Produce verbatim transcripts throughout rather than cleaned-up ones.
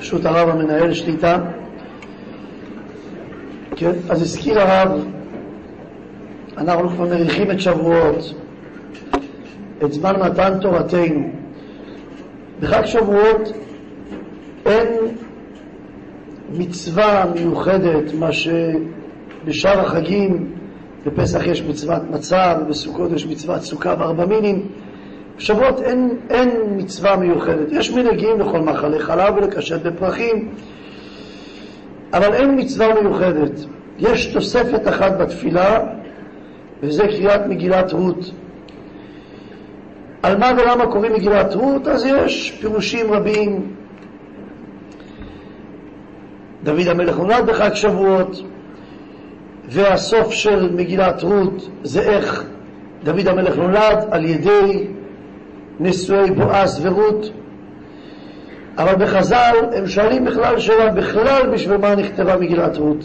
ברשות הרב המנהל שליטה. כן, אז הזכיר הרב, אנחנו כבר מריחים את שבועות, את זמן מתן תורתנו. בחג שבועות אין מצווה מיוחדת, מה שבשאר החגים, בפסח יש מצוות מצה, ובסוכות יש מצוות סוכה וארבע מינים. בשבועות אין, אין מצווה מיוחדת. יש מנהגים לכל מאכלי חלב ולקשט בפרחים, אבל אין מצווה מיוחדת. יש תוספת אחת בתפילה, וזה קריאת מגילת רות. על מה ולמה קוראים מגילת רות? אז יש פירושים רבים. דוד המלך נולד בחג שבועות, והסוף של מגילת רות זה איך דוד המלך נולד, על ידי נישואי בועז ורות. אבל בחז"ל הם שואלים בכלל שאלה, בכלל בשביל מה נכתבה מגילת רות.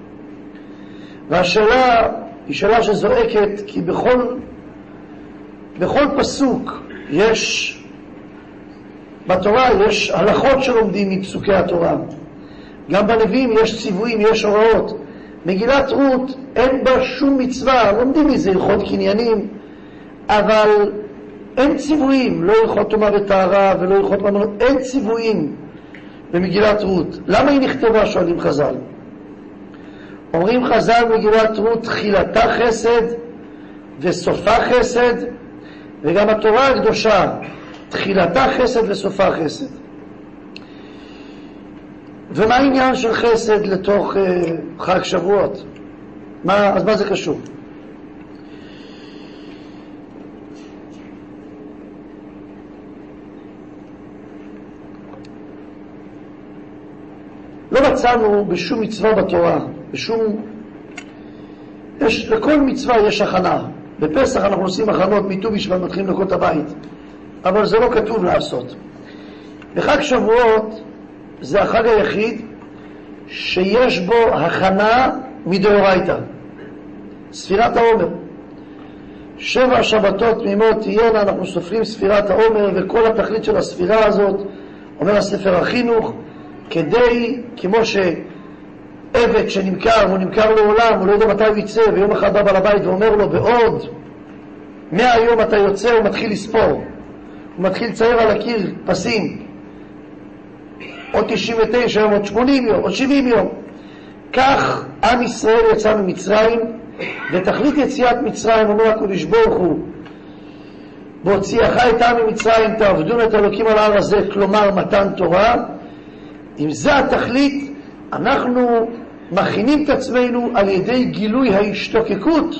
והשאלה היא שאלה שזועקת, כי בכל בכל פסוק יש בתורה, יש הלכות שלומדים מפסוקי התורה. גם בנביאים יש ציוויים, יש הוראות. מגילת רות אין בה שום מצווה, לומדים מזה הלכות קניינים, אבל אין ציוויים, לא הלכות טומאה וטהרה ולא הלכות ממונות, אין ציוויים במגילת רות. למה היא נכתבה? שואלים חז"ל. אומרים חז"ל, מגילת רות תחילתה חסד וסופה חסד, וגם התורה הקדושה תחילתה חסד וסופה חסד. ומה העניין של חסד לתוך uh, חג שבועות? מה, אז מה זה קשור? לא מצאנו בשום מצווה בתורה, בשום... יש, לכל מצווה יש הכנה. בפסח אנחנו עושים הכנות מט"ו בשבט, מתחילים לנקות את הבית, אבל זה לא כתוב לעשות. בחג שבועות זה החג היחיד שיש בו הכנה מדאורייתא, ספירת העומר. שבע שבתות תמימות תהיינה, אנחנו סופרים ספירת העומר, וכל התכלית של הספירה הזאת, אומר הספר החינוך, כדי, כמו שעבד שנמכר, הוא נמכר לעולם, הוא לא יודע מתי הוא יצא, ויום אחד בא בעל הבית ואומר לו, בעוד מאה יום אתה יוצא, הוא מתחיל לספור, הוא מתחיל לצייר על הקיר פסים, עוד תשעים ותשע יום, עוד שמונים יום, עוד שבעים יום. כך עם ישראל יצא ממצרים, ותכלית יציאת מצרים, אומר הקדוש ברוך הוא, בהוציאך את העם ממצרים, תעבדון את אלוקים על ההר הזה, כלומר מתן תורה. אם זה התכלית, אנחנו מכינים את עצמנו על ידי גילוי ההשתוקקות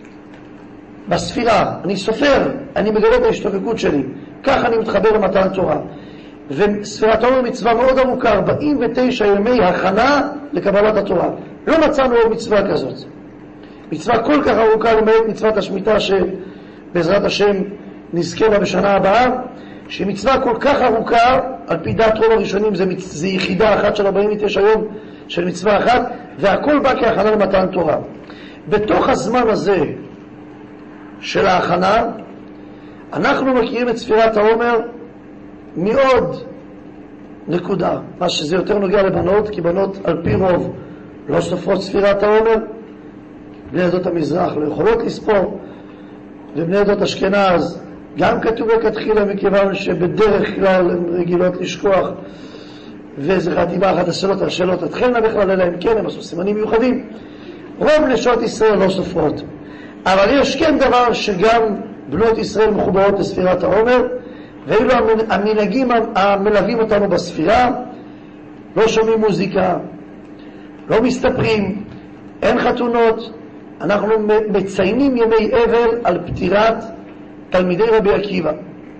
בספירה. אני סופר, אני מגלה את ההשתוקקות שלי, כך אני מתחבר למתן תורה. וספירת העומר מצווה מאוד ארוכה, ארבעים ותשע ימי הכנה לקבלת התורה. לא מצאנו עוד מצווה כזאת. מצווה כל כך ארוכה, למעט מצוות השמיטה שבעזרת השם נזכה לה בשנה הבאה, שמצווה כל כך ארוכה, על פי דעת רוב הראשונים זה, מצ... זה יחידה אחת של ארבעים ותשע יום של מצווה אחת, והכל בא כהכנה למתן תורה. בתוך הזמן הזה של ההכנה, אנחנו מכירים את ספירת העומר מעוד נקודה, מה שזה יותר נוגע לבנות, כי בנות על פי רוב לא סופרות ספירת העומר, בני עדות המזרח לא יכולות לספור, ובני עדות אשכנז גם כתוב כתחילה, מכיוון שבדרך כלל הן רגילות לשכוח, וזה חטיבה אחת השאלות, השאלות התחלנה בכלל, אלא הם כן, הם עשו סימנים מיוחדים. רוב נשות ישראל לא סופרות, אבל יש כן דבר שגם בנות ישראל מחוברות לספירת העומר, ואילו המנהגים המלווים אותנו בספירה, לא שומעים מוזיקה, לא מסתפרים, אין חתונות, אנחנו מציינים ימי אבל על פטירת תלמידי רבי עקיבא.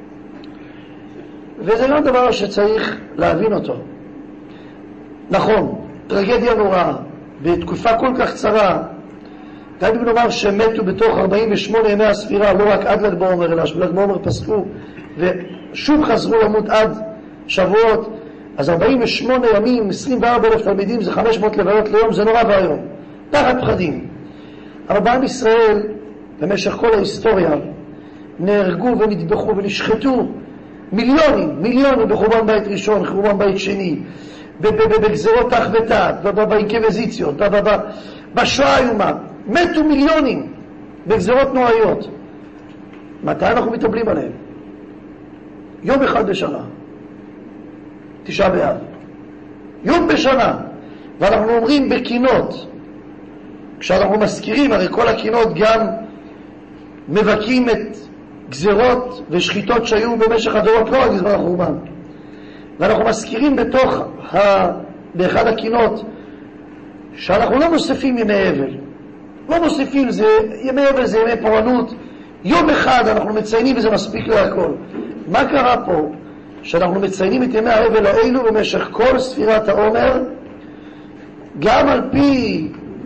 וזה לא דבר שצריך להבין אותו. נכון, טרגדיה נוראה, בתקופה כל כך קצרה, גם אם נאמר שמתו בתוך ארבעים ושמונה ימי הספירה, לא רק עד ל"ג בעומר, אלא של"ג בעומר פסקו, ושוב חזרו למות עד שבועות, אז ארבעים ושמונה ימים, עשרים וארבעה אלף תלמידים, זה חמש מאות לוויות ליום, זה נורא והיום, תחת פחדים. אבל בעם ישראל, במשך כל ההיסטוריה, נהרגו ונטבחו ונשחטו מיליונים, מיליונים בחורבן בית ראשון, חורבן בית שני, בגזרות תח ותת, באינקוויזיציות, בשואה האיומה. מתו מיליונים בגזרות נוראיות. מתי אנחנו מטפלים עליהם? יום אחד בשנה. תשעה באב. יום בשנה. ואנחנו אומרים בקינות, כשאנחנו מזכירים, הרי כל הקינות גם מבקים את גזרות ושחיטות שהיו במשך הדורות, לא רק בזמן החורבן. ואנחנו מזכירים בתוך ה... באחד הקינות שאנחנו לא מוסיפים ימי אבל. לא מוסיפים, זה... ימי אבל זה ימי פורענות. יום אחד אנחנו מציינים וזה מספיק להכל. מה קרה פה? שאנחנו מציינים את ימי האבל האלו במשך כל ספירת העומר, גם על פי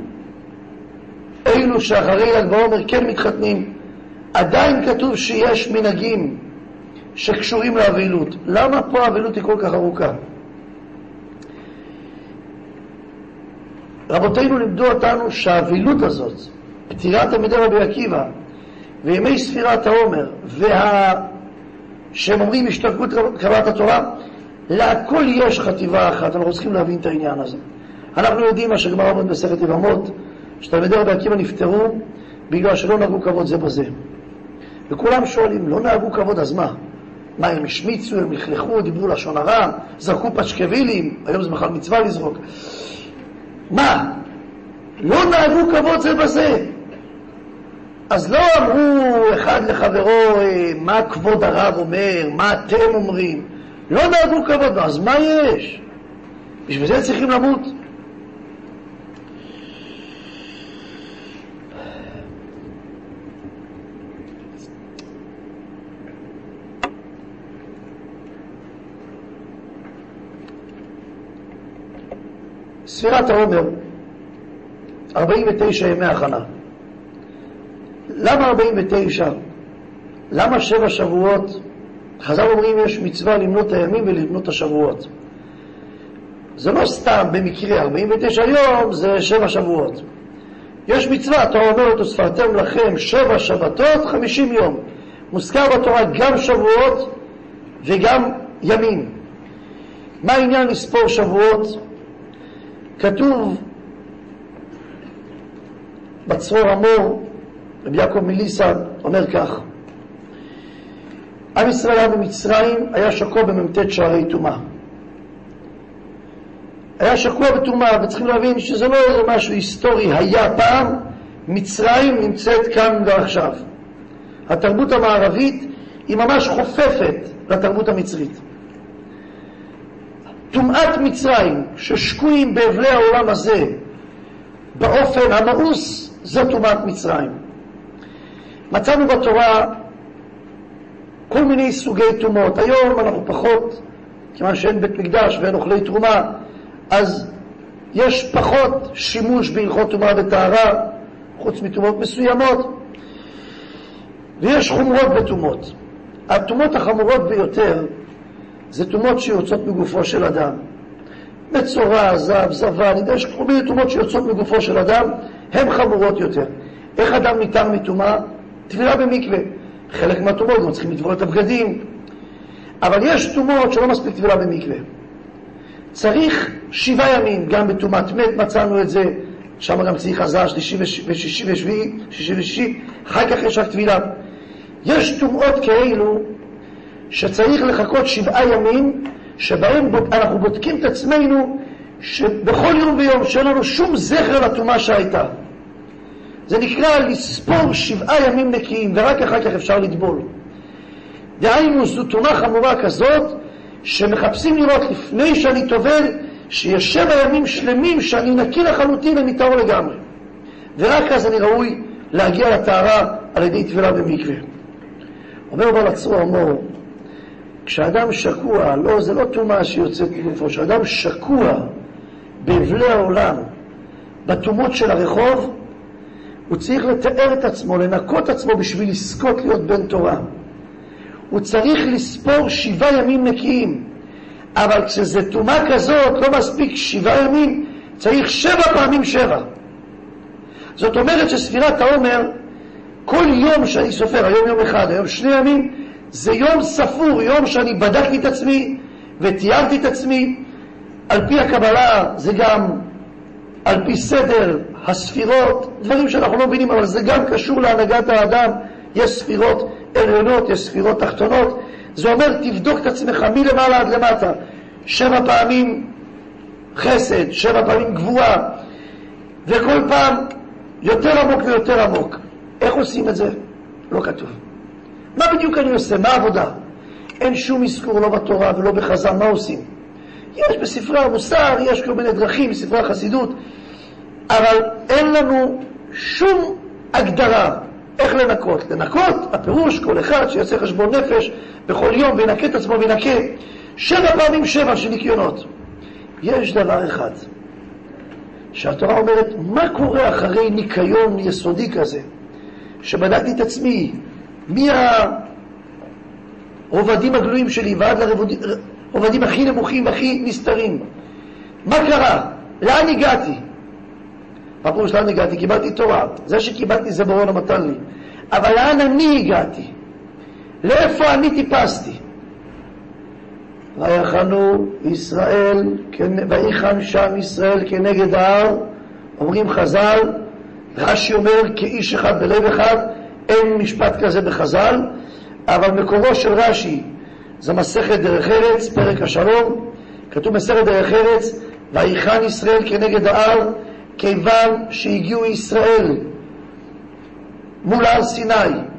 אלו שאחרי ל"ג בעומר כן מתחתנים, עדיין כתוב שיש מנהגים שקשורים לאבלות. למה פה האבלות היא כל כך ארוכה? רבותינו לימדו אותנו שהאבלות הזאת, פטירת תלמידי רבי עקיבא וימי ספירת העומר וה... שהם אומרים השתלקות קבלת התורה, להכל יש חטיבה אחת. אנחנו צריכים להבין את העניין הזה. אנחנו יודעים מה שגמרא אומרת במסכת יבמות, שתלמידי רבי עקיבא נפטרו בגלל שלא נהגו כבוד זה בזה. וכולם שואלים, לא נהגו כבוד, אז מה? מה, הם השמיצו, הם לכלכו, דיברו לשון הרע, זרקו פשקווילים, היום זה בכלל מצווה לזרוק. מה? לא נהגו כבוד זה בזה. אז לא אמרו אחד לחברו, מה כבוד הרב אומר, מה אתם אומרים. לא נהגו כבוד, אז מה יש? בשביל זה צריכים למות. ספירת העומר, ארבעים ותשע ימי הכנה. למה ארבעים ותשע? למה שבע שבועות? חז"ל אומרים יש מצווה למנות הימים ולמנות השבועות. זה לא סתם במקרה, ארבעים ותשע יום זה שבע שבועות. יש מצווה, התורה אומרת וספרתם לכם שבע שבתות, חמישים יום. מוזכר בתורה גם שבועות וגם ימים. מה העניין לספור שבועות? כתוב בצרור המור, רבי יעקב מליסה אומר כך: עם ישראל היה במצרים, היה שקוע במ"ט שערי טומאה. היה שקוע בטומאה, וצריכים להבין שזה לא איזה משהו היסטורי, היה פעם. מצרים נמצאת כאן ועכשיו. התרבות המערבית היא ממש חופפת לתרבות המצרית. טומאת מצרים ששקועים באבלי העולם הזה באופן המאוס, זה טומאת מצרים. מצאנו בתורה כל מיני סוגי טומאות. היום אנחנו פחות, כיוון שאין בית מקדש ואין אוכלי תרומה, אז יש פחות שימוש בהלכות טומאה וטהרה, חוץ מטומאות מסוימות, ויש חומרות בטומאות. הטומאות החמורות ביותר זה טומאות שיוצאות מגופו של אדם. מצורע, זב, זבה, נדע, יש כל מיני טומאות שיוצאות מגופו של אדם, הן חמורות יותר. איך אדם ניתן מטומאה? טבילה במקווה. חלק מהטומאות גם צריכים לטבול את הבגדים. אבל יש טומאות שלא מספיק טבילה במקווה. צריך שבעה ימים, גם בטומאת מת מצאנו את זה, שם גם צריך הזעה שלישי ושישי ושביעי, שישי ושישי, אחר כך יש רק טבילה. יש טומאות כאלו שצריך לחכות שבעה ימים, שבהם אנחנו בודקים את עצמנו שבכל יום ויום שאין לנו שום זכר לטומאה שהייתה. זה נקרא לספור שבעה ימים נקיים, ורק אחר כך אפשר לטבול. דהיינו, זו טומאה חמורה כזאת, שמחפשים לראות לפני שאני טובל, שיש שבע ימים שלמים שאני נקי לחלוטין וניטהר לגמרי. ורק אז אני ראוי להגיע לטהרה על ידי טבילה במקווה. אומר בעל הצרור המור, כשאדם שקוע, לא, זה לא טומאה שיוצאת מגופו, כשאדם שקוע באבלי העולם, בטומאות של הרחוב, הוא צריך לתאר את עצמו, לנקות עצמו בשביל לזכות להיות בן תורה. הוא צריך לספור שבעה ימים נקיים. אבל כשזה טומאה כזאת, לא מספיק שבעה ימים, צריך שבע פעמים שבע. זאת אומרת שספירת העומר, כל יום שאני סופר, היום יום אחד, היום שני ימים, זה יום ספור, יום שאני בדקתי את עצמי ותיארתי את עצמי, על פי הקבלה זה גם על פי סדר הספירות, דברים שאנחנו לא מבינים, אבל זה גם קשור להנהגת האדם. יש ספירות עליונות, יש ספירות תחתונות. זה אומר תבדוק את עצמך מלמעלה עד למטה, שבע פעמים חסד, שבע פעמים גבורה, וכל פעם יותר עמוק ויותר עמוק. איך עושים את זה? לא כתוב. מה בדיוק אני עושה? מה העבודה? אין שום אזכור לא בתורה ולא בחז"ל. מה עושים? יש בספרי המוסר, יש כל מיני דרכים בספרי החסידות, אבל אין לנו שום הגדרה איך לנקות. לנקות, הפירוש, כל אחד שיעשה חשבון נפש בכל יום וינקה את עצמו וינקה שבע פעמים שבע של ניקיונות. יש דבר אחד שהתורה אומרת, מה קורה אחרי ניקיון יסודי כזה, שבדקתי את עצמי מהרובדים הגלויים שלי ועד לרובדים הכי נמוכים והכי נסתרים, מה קרה? לאן הגעתי? מה פירוש לאן הגעתי? קיבלתי תורה, זה שקיבלתי זה בורא נתן לי, אבל לאן אני הגעתי? לאיפה אני טיפסתי? ויחנו ישראל, ויחן שם ישראל כנגד ההר. אומרים חז"ל, רש"י אומר כאיש אחד בלב אחד. אין משפט כזה בחז"ל, אבל מקורו של רש"י זה מסכת דרך ארץ, פרק השלום. כתוב מסכת דרך ארץ, ויחן ישראל כנגד ההר, כיוון שהגיעו ישראל מול הר סיני,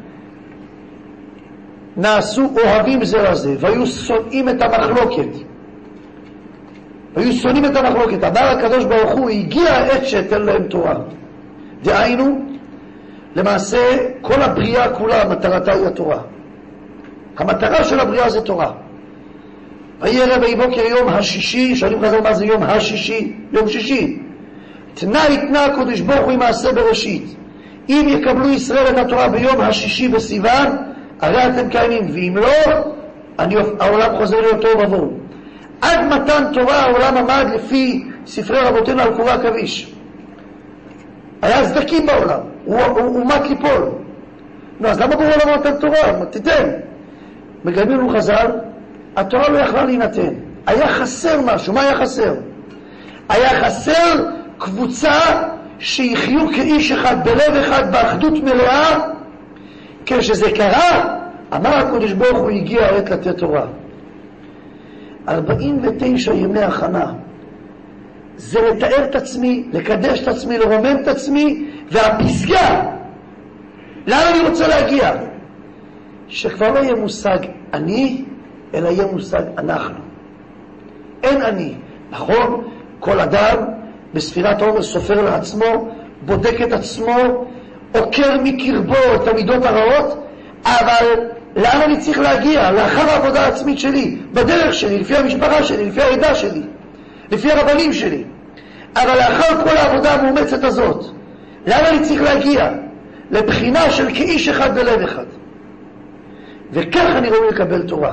נעשו אוהבים זה לזה, והיו שונאים את המחלוקת. והיו שונאים את המחלוקת. אמר הקדוש ברוך הוא, הגיע העת שתן להם תורה. דהיינו, למעשה, כל הבריאה כולה, מטרתה היא התורה. המטרה של הבריאה זה תורה. וירא ויהי בוקר יום השישי, שואלים חז"ל מה זה יום השישי? יום שישי. תנה יתנה הקדוש ברוך הוא עם מעשה בראשית. אם יקבלו ישראל את התורה ביום השישי בסיוון, הרי אתם קיימים, ואם לא, אני, העולם חוזר להיות תוהו ובוהו. עד מתן תורה העולם עמד לפי ספרי רבותינו על קורי עכביש. היה סדקים בעולם, הוא, הוא, הוא מת ליפול. נו, אז למה בורא לא מתן תורה? תיתן. מגלמים לנו חז"ל, התורה לא יכלה להינתן. היה חסר משהו. מה היה חסר? היה חסר קבוצה שיחיו כאיש אחד, בלב אחד, באחדות מלאה. כשזה קרה, אמר הקדוש ברוך הוא, הגיע העת לתת תורה. ארבעים ותשע ימי הכנה. זה לתאר את עצמי, לקדש את עצמי, לרומם את עצמי, והפסגה, לאן אני רוצה להגיע? שכבר לא יהיה מושג אני, אלא יהיה מושג אנחנו. אין אני. נכון, כל אדם בספירת העומר סופר לעצמו, בודק את עצמו, עוקר מקרבו את המידות הרעות, אבל לאן אני צריך להגיע? לאחר העבודה העצמית שלי, בדרך שלי, לפי המשפחה שלי, לפי העדה שלי, לפי הרבנים שלי. אבל לאחר כל העבודה המאומצת הזאת, לאן אני צריך להגיע? לבחינה של כאיש אחד בלב אחד. וכך אני ראוי לקבל תורה.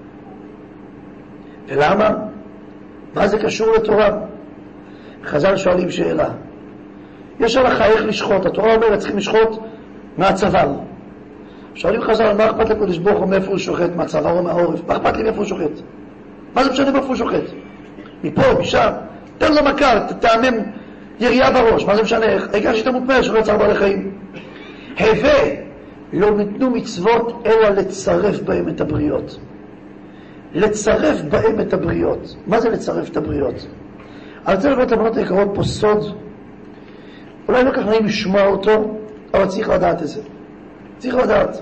ולמה? מה זה קשור לתורה? חז"ל שואלים שאלה. יש הלכה איך לשחוט. התורה אומרת צריכים לשחוט מהצוואר. שואלים חז"ל, מה אכפת לקדוש ברוך הוא מאיפה הוא שוחט? מהצוואר או מהעורף? מה אכפת לי מאיפה הוא שוחט? מה זה משנה מאיפה הוא שוחט? מפה, משם, תן לו מכר, תתאמם ירייה בראש. מה זה משנה? העיקר שתמות מהר, שלא יצר בעלי חיים. הווה, לא ניתנו מצוות אלא לצרף בהם את הבריות. לצרף בהם את הבריות. מה זה לצרף את הבריות? אני רוצה לבוא את הבנות היקרות פה סוד, אולי לא כך נעים לשמוע אותו, אבל צריך לדעת את זה. צריך לדעת.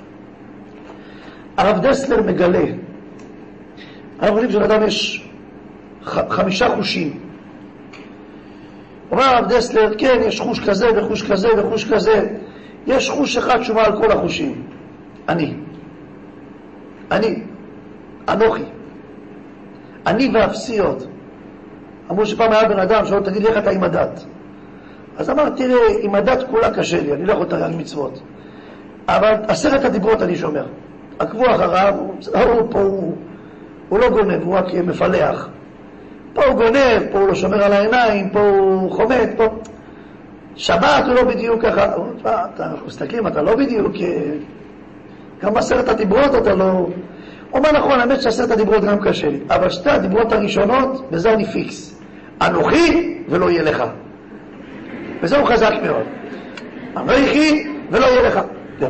הרב דסלר מגלה, אנחנו יודעים שלאדם יש ח- חמישה חושים. אומר הרב דסלר, כן, יש חוש כזה וחוש כזה וחוש כזה. יש חוש אחד שומע על כל החושים. אני. אני. אנוכי. אני ואפסיות. אמרו שפעם היה בן אדם שאומר, תגיד לי איך אתה עם הדת. אז אמר, תראה, עם הדת כולה קשה לי, אני לא יכול לתרגם מצוות. אבל עשרת הדיברות אני שומר. עקבו אחריו, הוא פה, הוא, הוא לא גונב, הוא רק מפלח. פה הוא גונב, פה הוא לא שומר על העיניים, פה הוא חומד, פה... שבת הוא לא בדיוק ככה. אנחנו מסתכלים, אתה לא בדיוק... גם עשרת הדיברות אתה לא... אומר נכון, האמת שעשרת הדיברות גם קשה לי, אבל שתי הדיברות הראשונות, בזה אני פיקס. אנוכי ולא יהיה לך. וזה הוא חזק מאוד. אנוכי ולא יהיה לך.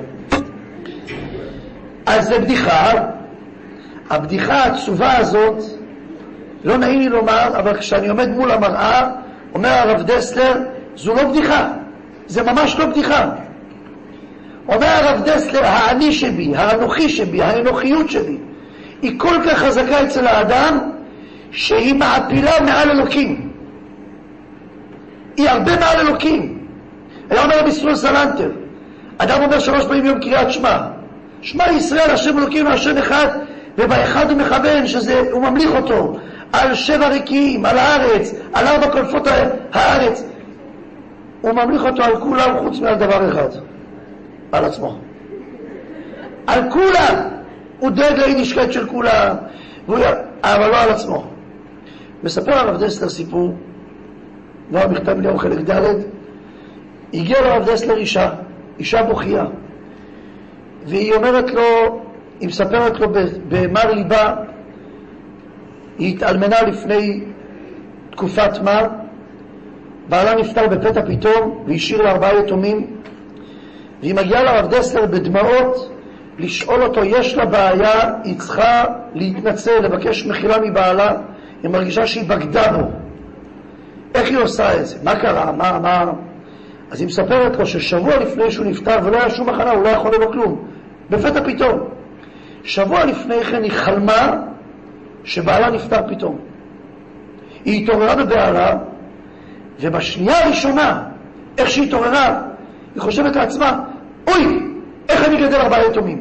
אז זה בדיחה. הבדיחה העצובה הזאת, לא נעים לי לומר, אבל כשאני עומד מול המראה, אומר הרב דסלר, זו לא בדיחה. זה ממש לא בדיחה. אומר הרב דסלר, האני שבי, האנוכי שבי, האנוכיות שבי, היא כל כך חזקה אצל האדם, שהיא מעפילה מעל אלוקים. היא הרבה מעל אלוקים. היה אומר בישראל סלנטר, אדם אומר שלוש פעמים יום קריאת שמע. שמע ישראל, השם אלוקים והשם אחד, ובאחד הוא מכוון שזה, הוא ממליך אותו על שבע רקיעים, על הארץ, על ארבע כנפות הארץ. הוא ממליך אותו על כולם חוץ מעל דבר אחד, על עצמו. על כולם. הוא דואג ליידישקייט של כולם, אבל לא על עצמו. מספר הרב דסלר סיפור, לא המכתב מיליון חלק ד', הגיע לרב דסלר אישה, אישה בוכייה, והיא אומרת לו, היא מספרת לו במר ליבה, היא התאלמנה לפני תקופת מה, בעלה נפטר בפתע פתאום, והשאיר לה ארבעה יתומים, והיא מגיעה לרב דסלר בדמעות, לשאול אותו, יש לה בעיה, היא צריכה להתנצל, לבקש מחילה מבעלה, היא מרגישה שהיא בגדה בו. איך היא עושה את זה? מה קרה? מה, מה? אז היא מספרת לו ששבוע לפני שהוא נפטר, ולא היה שום הכנה, הוא לא יכול לבוא כלום. בפתע פתאום. שבוע לפני כן היא חלמה שבעלה נפטר פתאום. היא התעוררה בבעלה, ובשנייה הראשונה, איך שהיא התעוררה, היא חושבת לעצמה, אוי, איך אני גדל ארבעה יתומים?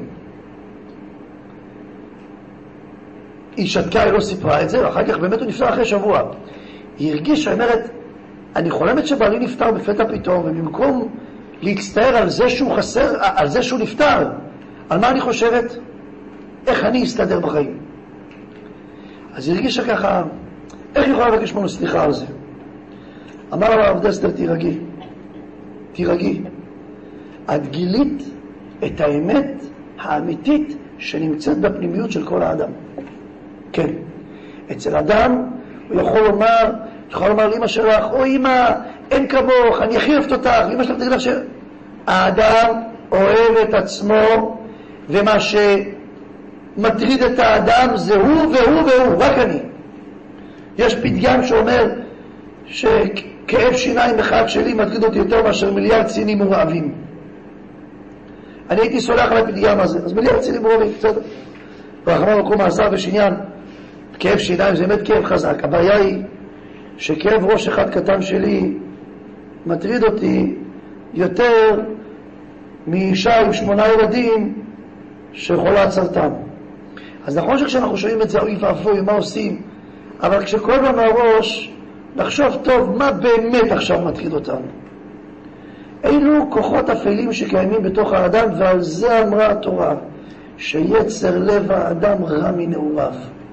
היא שתקה, היא לא סיפרה את זה, ואחר כך באמת הוא נפטר אחרי שבוע. היא הרגישה, היא אומרת, אני חולמת שבעלי נפטר בפתע פתאום, ובמקום להצטער על זה שהוא חסר, על זה שהוא נפטר, על מה אני חושבת? איך אני אסתדר בחיים? אז היא הרגישה ככה, איך היא יכולה לבקש ממנו סליחה על זה? אמר לה הרב דסלר, תירגעי, תירגעי. את גילית את האמת האמיתית שנמצאת בפנימיות של כל האדם. כן. אצל אדם הוא יכול לומר, יכול לומר לאמא שלך, או אמא, אין כמוך, אני הכי אוהבת אותך, אמא שלך תגיד לך ש... האדם אוהב את עצמו, ומה שמטריד את האדם זה הוא והוא והוא, רק אני. יש פתגם שאומר שכאב שיניים אחד שלי מטריד אותי יותר מאשר מיליארד סינים מורעבים. אני הייתי סולח על הפתגם הזה, אז מיליארד סינים מורעבים, בסדר. ורחמנא ליצלן מעשר ושניין, כאב שיניים זה באמת כאב חזק. הבעיה היא שכאב ראש אחד קטן שלי מטריד אותי יותר מאישה עם שמונה ילדים שחולה סרטן. אז נכון שכשאנחנו שומעים את זה, אוי ואבוי, מה עושים? אבל כשכואב לנו הראש, נחשוב טוב, מה באמת עכשיו מטריד אותנו? אילו כוחות אפלים שקיימים בתוך האדם, ועל זה אמרה התורה, שיצר לב האדם רע מנעוריו.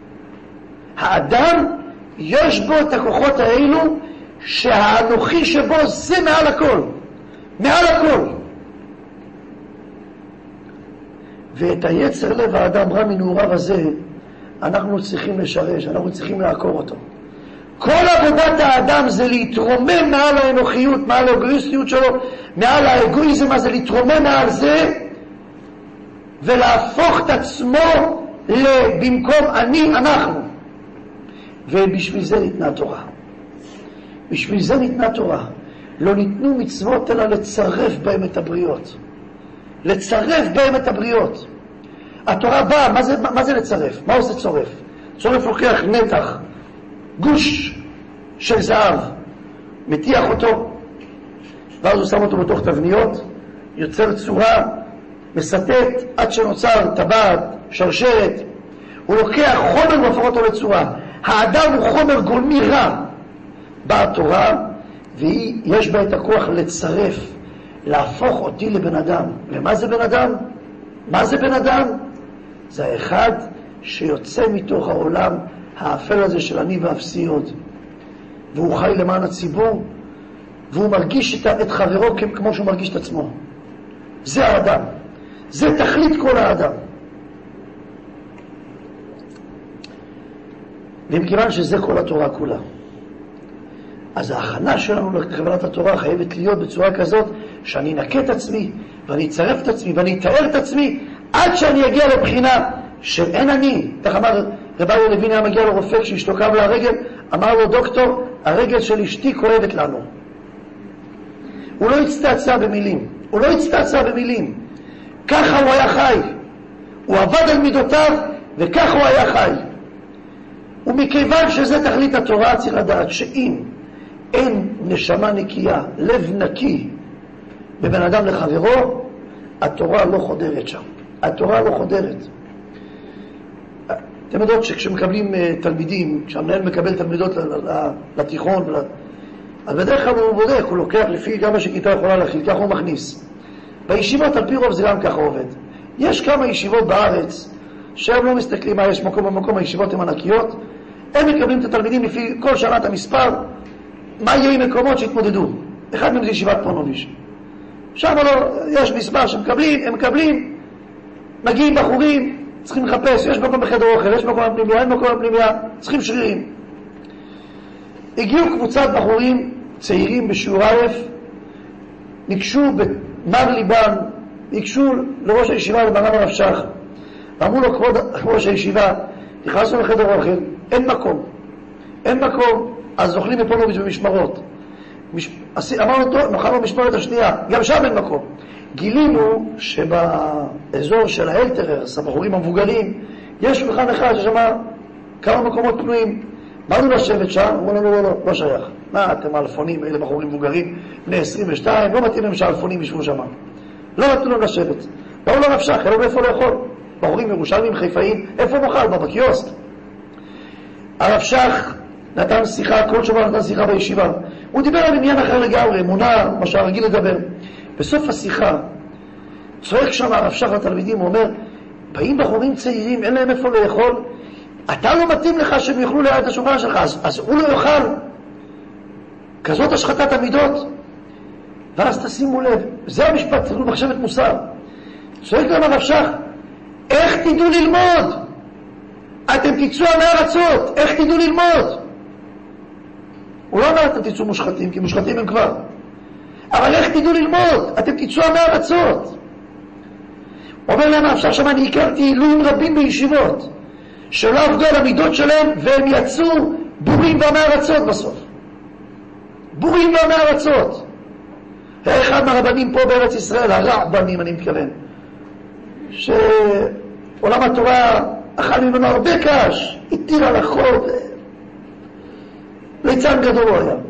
האדם יש בו את הכוחות האלו, שהאנוכי שבו זה מעל הכל. מעל הכל. ואת היצר לב האדם רע מנעוריו הזה, אנחנו צריכים לשרש, אנחנו צריכים לעקור אותו. כל עבודת האדם זה להתרומם מעל האנוכיות, מעל האגואיסטיות שלו, מעל האגואיזם הזה, להתרומם מעל זה, ולהפוך את עצמו במקום אני, אנחנו. ובשביל זה ניתנה תורה. בשביל זה ניתנה תורה. לא ניתנו מצוות אלא לצרף בהם את הבריות. לצרף בהם את הבריות. התורה באה, מה זה, מה זה לצרף? מה עושה צורף? צורף לוקח נתח, גוש של זהב, מטיח אותו, ואז הוא שם אותו בתוך תבניות, יוצר צורה, מסתת עד שנוצר טבעת, שרשרת. הוא לוקח חומר והופך אותו לצורה. האדם הוא חומר גולמי רע. באה התורה, ויש בה את הכוח לצרף, להפוך אותי לבן אדם. ומה זה בן אדם? מה זה בן אדם? זה האחד שיוצא מתוך העולם האפל הזה של אני ואפסי עוד. והוא חי למען הציבור, והוא מרגיש את, את חברו כמו שהוא מרגיש את עצמו. זה האדם. זה תכלית כל האדם. ומכיוון שזה כל התורה כולה. אז ההכנה שלנו לקבלת התורה חייבת להיות בצורה כזאת שאני אנקה את עצמי ואני אצרף את עצמי ואני אתאר את עצמי עד שאני אגיע לבחינה של אין אני. כך אמר רב אריה לוין, היה מגיע לרופא כשאשתו כאב לה הרגל, אמר לו, דוקטור, הרגל של אשתי כואבת לנו. הוא לא הצטעצע במילים, הוא לא הצטעצע במילים. ככה הוא היה חי. הוא עבד על מידותיו וככה הוא היה חי. ומכיוון שזה תכלית התורה, צריך לדעת שאם אין נשמה נקייה, לב נקי בבן אדם לחברו, התורה לא חודרת שם. התורה לא חודרת. אתם יודעות שכשמקבלים תלמידים, כשהמנהל מקבל תלמידות לתיכון, אז בדרך כלל הוא בודק, הוא לוקח לפי כמה שכיתה יכולה להכיל, ככה הוא מכניס. בישיבות על פי רוב זה גם ככה עובד. יש כמה ישיבות בארץ שהם לא מסתכלים מה יש מקום במקום, הישיבות הן ענקיות, הם מקבלים את התלמידים לפי כל שנה את המספר, מה יהיה עם מקומות שהתמודדו. אחד מהם זה ישיבת פונוביץ'. שם לא, יש מספר שמקבלים, הם מקבלים, מגיעים בחורים, צריכים לחפש, יש מקום בחדר אוכל, יש מקום בפנימיה, אין מקום בפנימיה, צריכים שרירים. הגיעו קבוצת בחורים צעירים בשיעור א', ניגשו במר ליבם, ניגשו לראש הישיבה למרן הרב שך, ואמרו לו, כבוד ראש הישיבה, נכנסנו לחדר אוכל, אין מקום, אין מקום, אז אוכלים בפונוביץ' במשמרות. מש... אמרנו, טוב, נאכל במשמרת השנייה, גם שם אין מקום. גילינו שבאזור של האלטררס, הבחורים המבוגרים, יש שולחן אחד ששם כמה מקומות פנויים. באנו לשבת שם, אמרו לנו, לא, לא, לא שייך. מה, אתם אלפונים, אלה בחורים מבוגרים, בני עשרים ושתיים, לא מתאים להם שהאלפונים ישבו שם. לא נתנו להם לשבת. באו לרב שך, אין לו איפה לאכול. בחורים ירושלמים, חיפאים, איפה נאכל? בקיוסק. הרב שך נתן שיחה, כל שבוע נתן שיחה בישיבה. הוא דיבר על עניין אחר לגמרי, אמונה, מה שהרגיל לדבר. בסוף השיחה, צועק שם הרב שך לתלמידים, הוא אומר, באים בחורים צעירים, אין להם איפה לאכול, אתה לא מתאים לך שהם יאכלו ליד את השולחן שלך, אז, אז הוא לא יאכל. כזאת השחטת המידות. ואז תשימו לב, זה המשפט, תראו מחשבת מוסר. צועק להם הרב שך, איך תדעו ללמוד? אתם תצאו מהארצות, איך תדעו ללמוד? הוא לא אומר, אתם תצאו מושחתים, כי מושחתים הם כבר. אבל איך תדעו ללמוד? אתם תצאו מהארצות. אומר להם הרב שך, שם אני הכרתי אלוהים רבים בישיבות, שלא עבדו על המידות שלהם, והם יצאו בורים והמארצות בסוף. בורים והמארצות. אחד מהרבנים פה בארץ ישראל, הרבנים אני מתכוון, שעולם התורה אכל ממנו הרבה קש, התיר על החול, ליצן גדול הוא היה.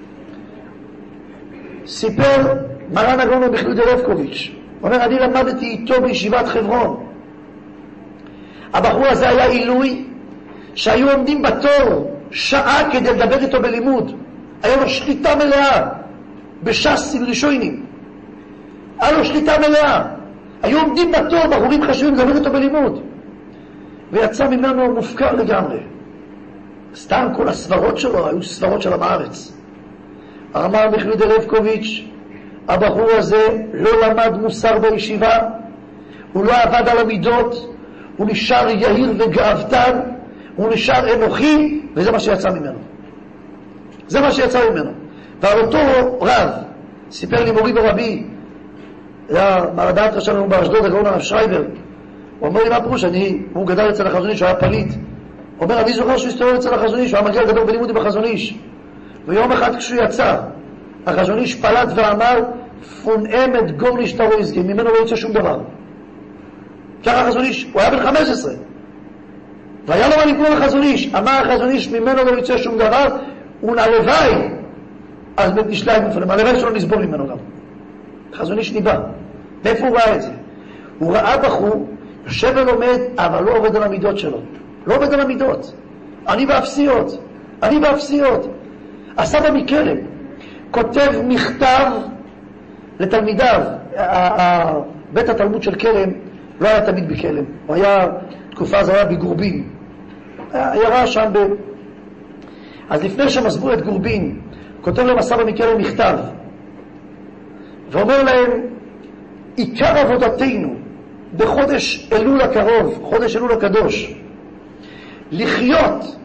סיפר מרן הגאון רבי יהודה לבקוביץ', אומר, אני למדתי איתו בישיבת חברון. הבחור הזה היה עילוי, שהיו עומדים בתור שעה כדי לדבר איתו בלימוד. היה לו שליטה מלאה בש"ס ראשונים. היה לו שליטה מלאה. היו עומדים בתור, בחורים חשובים לדבר איתו בלימוד. ויצא ממנו מופקר לגמרי. סתם כל הסברות שלו היו סברות של המארץ. אמר רבי יהודה לבקוביץ', הבחור הזה לא למד מוסר בישיבה, הוא לא עבד על המידות, הוא נשאר יהיר וגאוותן, הוא נשאר אנוכי, וזה מה שיצא ממנו. זה מה שיצא ממנו. ועל אותו רב, סיפר לי מורי ורבי, היה מרדעת ראש שלנו באשדוד, הגאון הרב שרייבר, הוא אומר לי, מה פירוש? אני, הוא גדל אצל החזון איש, הוא היה פליט. הוא אומר, אני זוכר שהוא הסתובב אצל החזון איש, הוא היה מגיע לדבר בלימודי בחזון איש. ויום אחד כשהוא יצא, החזון איש פלט ואמר, פונאמת גורניש טרויזקי, ממנו לא יוצא שום דבר. ככה החזון איש, הוא היה בן חמש עשרה. והיה לו מה לקרוא לחזון איש, אמר החזון איש, ממנו לא יוצא שום דבר, ונעלווי, אז נשליים מפנים, הלוואי שלא נסבול ממנו גם. החזון איש ניבא. ואיפה הוא ראה את זה? הוא ראה בחור, יושב ולומד, אבל לא עובד על המידות שלו. לא עובד על המידות. אני באפסיות. אני באפסיות. הסבא מכלם כותב מכתב לתלמידיו. בית התלמוד של כלם לא היה תמיד בכלם. הוא היה, תקופה זה היה בגורבין. היה רע שם ב... אז לפני שמסבו את גורבין, כותב להם הסבא מכלם מכתב. ואומר להם, עיקר עבודתנו בחודש אלול הקרוב, חודש אלול הקדוש, לחיות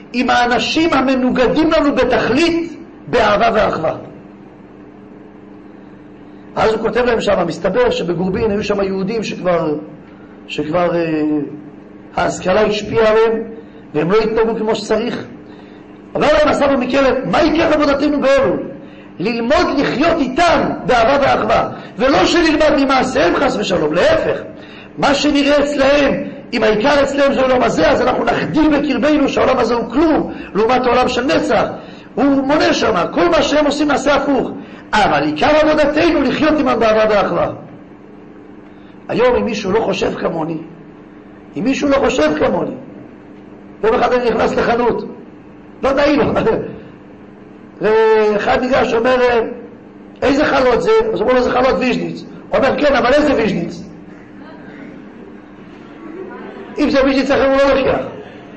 עם האנשים המנוגדים לנו בתכלית, באהבה ואחווה. אז הוא כותב להם שם, מסתבר שבגורבין היו שם יהודים שכבר, שכבר אה, ההשכלה השפיעה עליהם, והם לא התנהגו כמו שצריך. אבל להם הסבא מקלב, מה יקרה עבודתנו באלול? ללמוד לחיות איתם באהבה ואחווה, ולא שנלמד ממעשיהם חס ושלום, להפך. מה שנראה אצלהם, אם העיקר אצלהם זה העולם הזה, אז אנחנו נחדיר בקרבנו שהעולם הזה הוא כלום, לעומת העולם של נצח. הוא מונה שם, כל מה שהם עושים נעשה הפוך. אבל עיקר עבודתנו לחיות עמם באהבה ואחווה. היום אם מישהו לא חושב כמוני, אם מישהו לא חושב כמוני, יום אחד אני נכנס לחנות, לא נעים לו, ואחד ניגש אומר, איזה חלות זה? אז אומר לו, זה חלות ויז'ניץ. הוא אומר, כן, אבל איזה ויז'ניץ? אם זה ויז'ניץ אחר הוא לא לוקח.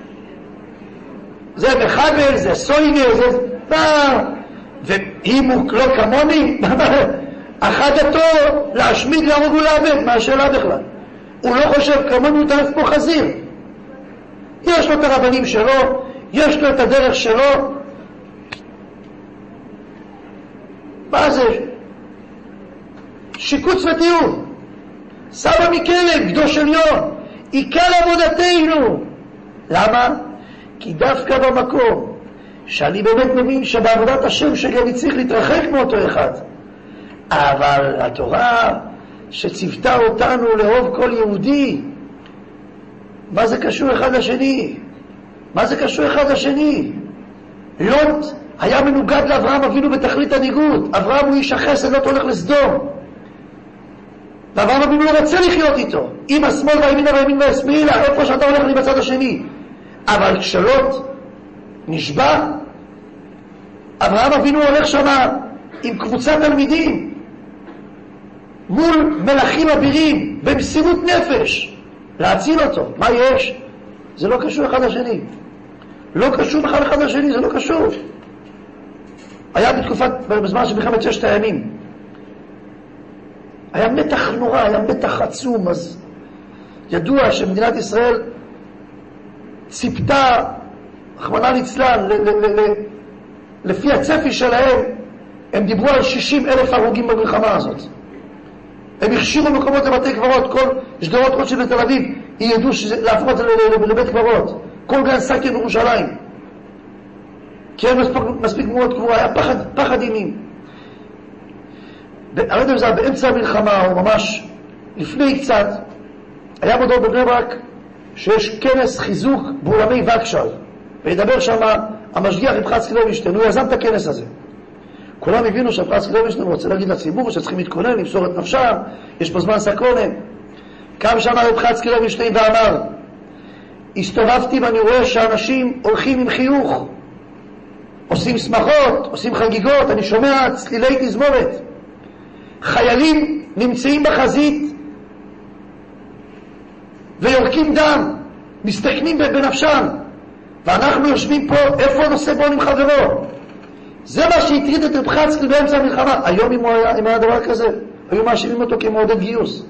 זה מחבל, זה סויגר, זה... מה? ואם הוא לא כמוני, אחדתו להשמיד, להרוג ולאבד, מה השאלה בכלל? הוא לא חושב כמוני, הוא דרך פה חזיר. יש לו את הרבנים שלו, יש לו את הדרך שלו. מה זה? שיקוץ ודיון. סבא מקלב, קדוש עליון, עיקר עבודתנו. למה? כי דווקא במקום שאני באמת מבין שבעבודת השם שלי אני צריך להתרחק מאותו אחד, אבל התורה שציוותה אותנו לאהוב כל יהודי, מה זה קשור אחד לשני? מה זה קשור אחד לשני? לוט היה מנוגד לאברהם אבינו בתכלית הניגוד. אברהם הוא איש החסד, לוט הולך לסדום, ואברהם אבינו לא רצה לחיות איתו. עם השמאל והימינה והימין והשמאלה, איפה שאתה הולך לי בצד השני. אבל כשלוט נשבע, אברהם אבינו הולך שם עם קבוצת תלמידים מול מלאכים אבירים במסירות נפש להציל אותו. מה יש? זה לא קשור אחד לשני, לא קשור בכלל אחד לשני, זה לא קשור. היה בתקופת, בזמן של מלחמת ששת הימים, היה מתח נורא, היה מתח עצום. אז ידוע שמדינת ישראל ציפתה, רחמנא ליצלן, לפי הצפי שלהם, הם דיברו על שישים אלף הרוגים במלחמה הזאת. הם הכשירו מקומות לבתי קברות, כל שדרות רוטשילד בתל אביב ידעו להפוך את זה לבית קברות, כל גן סאקיה בירושלים, כי אין מספיק, מספיק מאוד קבורה, היה פחד, פחד אימים. הרי זה היה באמצע המלחמה, או ממש לפני קצת, היה מודעות בבני ברק שיש כנס חיזוק באולמי וקשל, וידבר שם המשגיח יצחק לוינשטיין, הוא יזם את הכנס הזה. כולם הבינו שיצחק לוינשטיין רוצה להגיד לציבור שצריכים להתכונן, למסור את נפשם, יש פה זמן סקרונה. קם שם יצחק לוינשטיין ואמר, הסתובבתי ואני רואה שאנשים הולכים עם חיוך, עושים שמחות, עושים חגיגות, אני שומע צלילי תזמורת. חיילים נמצאים בחזית ויורקים דם, מסתכנים בנפשם, ואנחנו יושבים פה, איפה נושא בון עם חברו? זה מה שהטריד את רב חצקל באמצע המלחמה. היום אם היה, אם היה דבר כזה, היו מאשימים אותו כמעודד גיוס.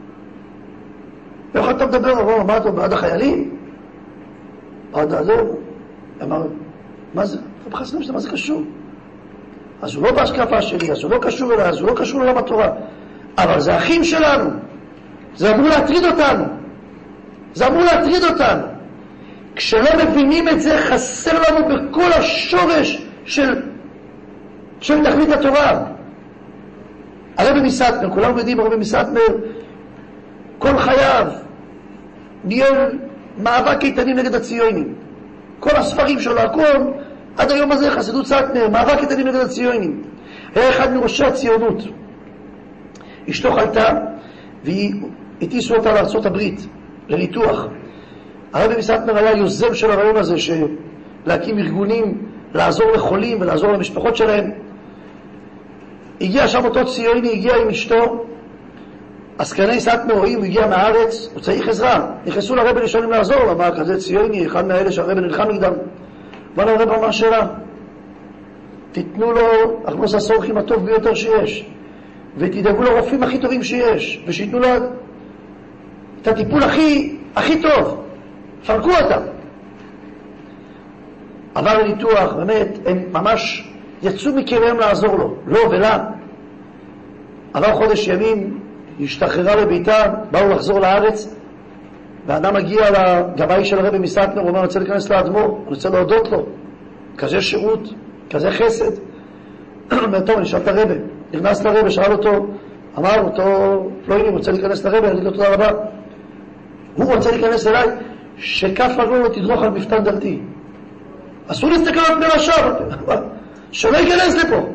איך אתה מדבר? אמרו, מה אתה בעד החיילים? בעד הזהו? אמר, מה זה? רב חצקל, מה זה קשור? אז הוא לא בהשקפה שלי, אז הוא לא קשור אליי, אז הוא לא קשור לעולם התורה. אבל זה אחים שלנו. זה אמור להטריד אותנו. זה אמור להטריד אותנו. כשלא מבינים את זה, חסר לנו בכל השורש של, של תכלית התורה. הרבי מסאטמר, כולם יודעים, הרבי מסאטמר, כל חייו ניהל מאבק איתנים נגד הציונים. כל הספרים שלו, הכל, עד היום הזה, חסידות סאטמר, מאבק איתנים נגד הציונים. היה אחד מראשי הציונות. אשתו חלתה, והטיסו אותה לארצות הברית, לניתוח. הרבי מסאטמר היה יוזם של הרעיון הזה, להקים ארגונים, לעזור לחולים ולעזור למשפחות שלהם. הגיע שם אותו ציוני, הגיע עם אשתו, עסקני סאטמר רואים, הוא הגיע מהארץ, הוא צריך עזרה. נכנסו לרבי לשונים לעזור, הוא אמר, כזה ציוני, אחד מהאלה שהרבי נלחם נגדם. בוא נראה במה שאלה. תיתנו לו הכנוס הסורכים הטוב ביותר שיש, ותדאגו לרופאים הכי טובים שיש, ושיתנו לו את הטיפול הכי, הכי טוב. פרקו אותם. עבר לניתוח, באמת, הם ממש יצאו מכיריהם לעזור לו, לא ולה. עבר חודש ימים, השתחררה לביתה, באו לחזור לארץ, ואדם מגיע לגבאי של הרבי מסטמר, הוא אומר, אני רוצה להיכנס לאדמו"ר, אני רוצה להודות לו, כזה שירות, כזה חסד. אומר, טוב, אני שאל את הרבי, נכנס לרבי, שאל אותו, אמר אותו, לא הנה, רוצה להיכנס לרבי, אני אגיד לו תודה רבה. הוא רוצה להיכנס אליי, שכף רגלו לא תדרוך על מפתן דלתי. אסור להסתכל על פני רשע, שלא ייכנס לפה.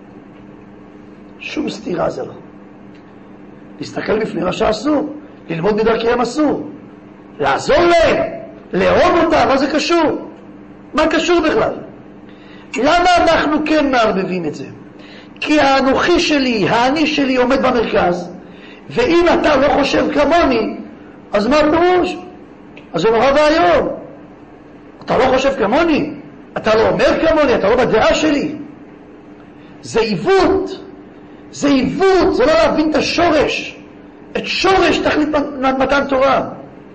שום סתירה זה לא. להסתכל בפני רשע אסור, ללמוד מדרכיהם אסור. לעזור להם, לאהוב אותם, מה זה קשור? מה קשור בכלל? למה אנחנו כן מערבבים את זה? כי האנוכי שלי, האני שלי עומד במרכז, ואם אתה לא חושב כמוני, אז מה הפירוש? אז זה נורא והיום. אתה לא חושב כמוני, אתה לא אומר כמוני, אתה לא בדעה שלי. זה עיוות, זה עיוות, זה לא להבין את השורש, את שורש תכלית מתן תורה.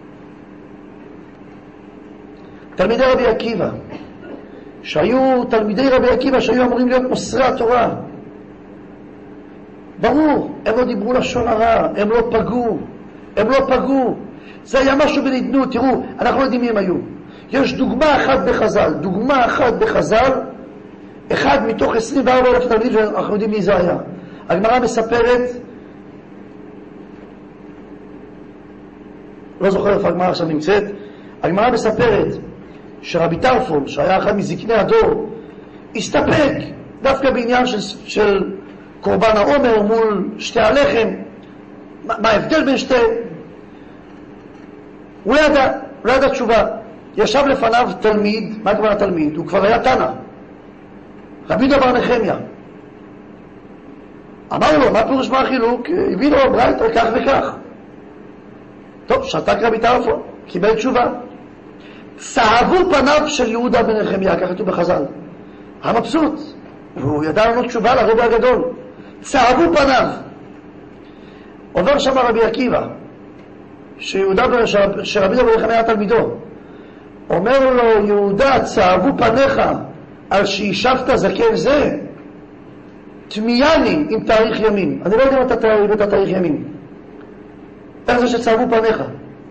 תלמידי רבי עקיבא, שהיו תלמידי רבי עקיבא שהיו אמורים להיות מוסרי התורה, ברור, הם לא דיברו לשון הרע, הם לא פגעו, הם לא פגעו. זה היה משהו בנדנות. תראו, אנחנו לא יודעים מי הם היו. יש דוגמה אחת בחז"ל, דוגמה אחת בחז"ל, אחד מתוך עשרים וארבעה אלף תלמידים, אנחנו יודעים מי זה היה. הגמרא מספרת, לא זוכר איפה הגמרא עכשיו נמצאת, הגמרא מספרת שרבי טרפון, שהיה אחד מזקני הדור, הסתפק דווקא בעניין של, של קורבן העומר מול שתי הלחם. מה, מה ההבדל בין שתי? הוא לא ידע, לא ידע תשובה. ישב לפניו תלמיד, מה כבר התלמיד? הוא כבר היה תנא, רבי יהודה בר נחמיה. אמר לו, מה פירוש מה החילוק? הביא לו ברייתא כך וכך. טוב, שתק רבי טרפון, קיבל תשובה. צהבו פניו של יהודה בן נחמיה, כך כתוב בחז"ל. המבסוט, והוא ידע לנו תשובה לרבי הגדול. צהבו פניו. עובר שם רבי עקיבא, שיהודה, שרבי יהודה בן נחמיה היה תלמידו. אומר לו, יהודה, צהבו פניך על שישבת זקן זה, תמייני עם תאריך ימים. אני לא יודע אם אתה תאריך את התאריך ימים. איך זה שצהבו פניך?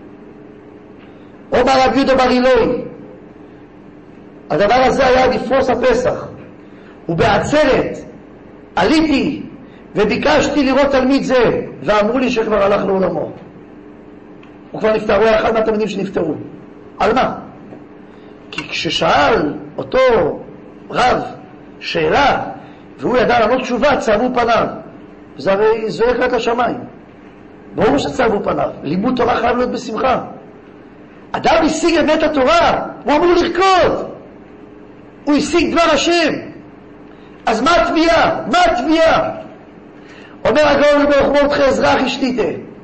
אומר רבי יהודה בר אילוי, הדבר הזה היה לפרוס הפסח, ובעצרת עליתי וביקשתי לראות תלמיד זה, ואמרו לי שכבר הלך לעולמו. הוא כבר נפטר, הוא היה אחד מהתלמידים שנפטרו. על מה? כי כששאל אותו רב שאלה והוא ידע לענות תשובה, צהבו פניו. זה הרי זועק רק לשמיים. ברור שצהבו פניו. לימוד תורה חייב להיות בשמחה. אדם השיג אמת התורה, הוא אמור לרקוד, הוא השיג דבר השם. אז מה התביעה? מה התביעה? אומר הגאון ברחמותך אזרח אשתיתה.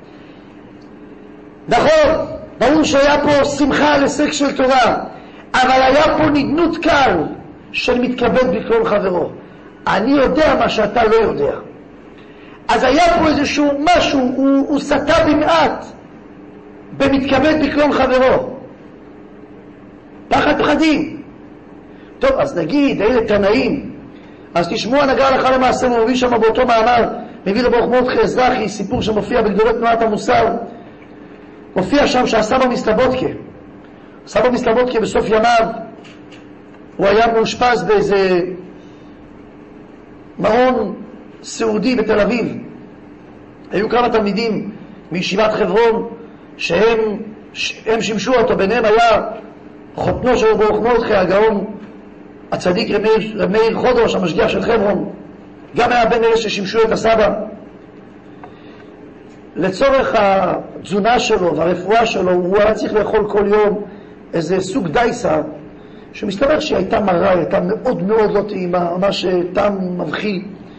נכון, ברור שהיה פה שמחה על הישג של תורה, אבל היה פה נדנות קל של מתכבד בקלון חברו. אני יודע מה שאתה לא יודע. אז היה פה איזשהו משהו, הוא, הוא סטה במעט במתכבד בקלון חברו. פחד פחדים. טוב, אז נגיד, אלה תנאים, אז תשמעו הנהגה הלכה למעשה, הוא מביא שם באותו מאמר, מביא לברוך חזרחי, סיפור שמופיע בגדולי תנועת המוסר, מופיע שם שהסבא מסלבודקה, סבא מסלבודקה בסוף ימיו, הוא היה מאושפז באיזה מעון סעודי בתל אביב. היו כמה תלמידים מישיבת חברון שהם הם שימשו אותו, ביניהם היה חותנו של ברוך מרדכי, הגאון הצדיק רב מאיר חודש, המשגיח של חברון, גם היה בין אלה ששימשו את הסבא. לצורך התזונה שלו והרפואה שלו, הוא היה צריך לאכול כל יום איזה סוג דייסה, שמסתבר שהיא הייתה מרה, היא הייתה מאוד מאוד לא טעימה, ממש טעם מבחיל.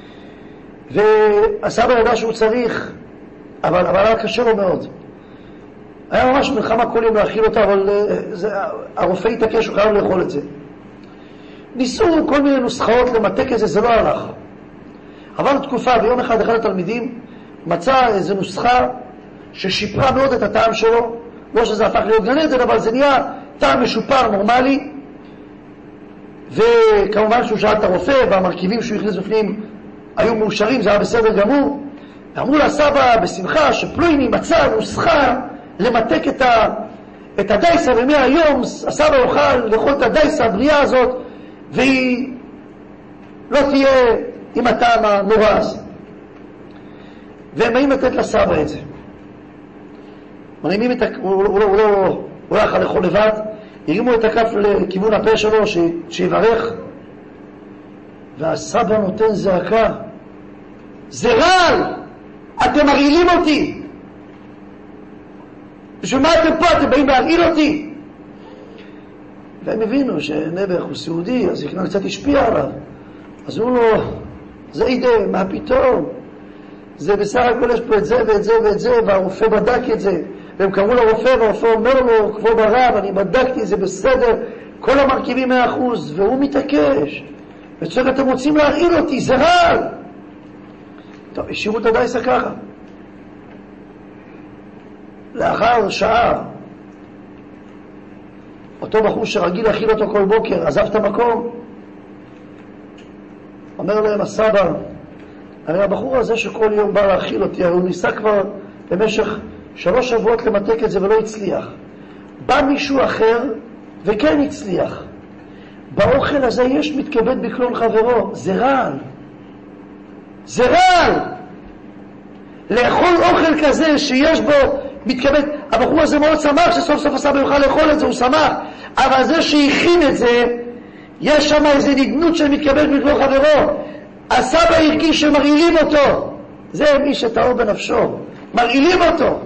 והסבא ידע שהוא צריך, אבל, אבל היה קשה לו מאוד. היה ממש מלחמה כל יום להאכיל אותה, אבל זה, הרופא התעקש, הוא חייב לאכול את זה. ניסו כל מיני נוסחאות למתק את זה, זה לא הלך. עבר תקופה, ויום אחד אחד התלמידים מצא איזו נוסחה ששיפרה מאוד את הטעם שלו, לא שזה הפך להיות גן עדן, אבל זה נהיה טעם משופר, נורמלי. וכמובן שהוא שאל את הרופא, והמרכיבים שהוא הכניס בפנים היו מאושרים, זה היה בסדר גמור. ואמרו לסבא בשמחה שפלויני מצא נוסחה למתק את, ה, את הדייסה, ומהיום הסבא יוכל לאכול את הדייסה הבריאה הזאת, והיא לא תהיה עם הטעם הנורא הזה. והם באים לתת לסבא את זה. מרימים את הכף, הוא, הוא, הוא, הוא, הוא לא יכל לאכול לבד, הרימו את הכף לכיוון הפה שלו, ש, שיברך, והסבא נותן זעקה, זה רעל! אתם מרעילים אותי! בשביל מה אתם פה? אתם באים להרעיל אותי? והם הבינו שנבח הוא סיעודי, אז זה קצת השפיע עליו. אז הוא לו, זה אידה, מה פתאום? זה בסך הכל יש פה את זה ואת זה ואת זה, והרופא בדק את זה. והם קראו לרופא, והרופא אומר לו, כבוד הרב, אני בדקתי, זה בסדר, כל המרכיבים מאה אחוז, והוא מתעקש. וצריך, אתם רוצים להרעיל אותי, זה רעל! טוב, השאירו את הדייסה ככה. לאחר שעה, אותו בחור שרגיל להכיל אותו כל בוקר, עזב את המקום, אומר להם הסבא, הרי הבחור הזה שכל יום בא להכיל אותי, הרי הוא ניסה כבר במשך שלוש שבועות למתק את זה ולא הצליח. בא מישהו אחר וכן הצליח. באוכל הזה יש מתכבד בקלון חברו, זה רעל. זה רעל! לאכול אוכל כזה שיש בו מתכבד, הבחור הזה מאוד שמח שסוף סוף הסבא יוכל לאכול את זה, הוא שמח, אבל זה שהכין את זה, יש שם איזה נגנות של מתכבד בקלון חברו. הסבא הרגיש שמרעילים אותו, זה מי שטהור בנפשו, מרעילים אותו.